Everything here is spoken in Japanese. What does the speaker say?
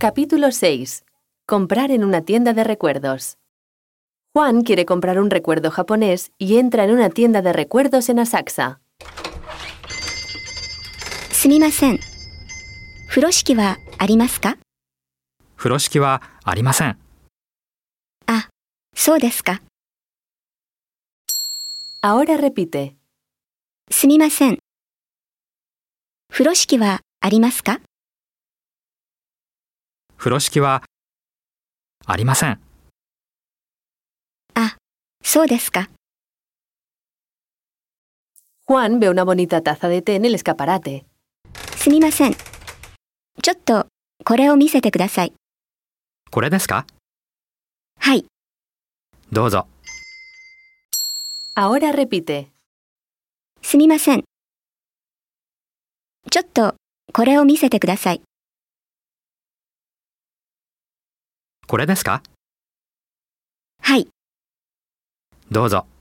Capítulo 6. Comprar en una tienda de recuerdos. Juan quiere comprar un recuerdo japonés y entra en una tienda de recuerdos en Asakusa. すみません。風呂敷はありますか？ 風呂敷はありません。 あ、そうですか。 Ahora repite. すみません。風呂敷はありますか？ 風呂敷はありません。 あ、そうですか。 Juan ve una bonita taza de té en el escaparate. すみません。ちょっとこれを見せてください。 これですか？ はい。 どうぞ。 Ahora repite. すみません。ちょっとこれを見せてください。 これですか？ はい。 どうぞ。